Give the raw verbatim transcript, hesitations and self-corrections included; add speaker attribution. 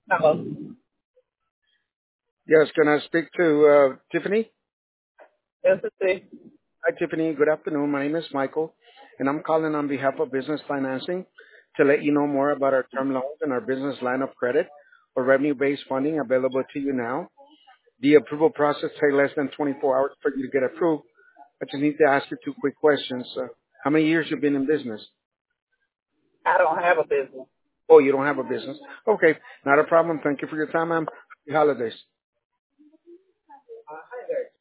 Speaker 1: Hello.
Speaker 2: Yes, can I speak to uh, Tiffany?
Speaker 1: Yes, it's me.
Speaker 2: Hi, Tiffany. Good afternoon. My name is Michael, and I'm calling on behalf of Business Financing to let you know more about our term loans and our business line of credit or revenue-based funding available to you now. The approval process takes less than twenty-four hours for you to get approved. I just need to ask you two quick questions. Uh, how many years you been in business?
Speaker 1: I don't have a business.
Speaker 2: Oh, you don't have a business. Okay, not a problem. Thank you for your time, ma'am. Happy holidays.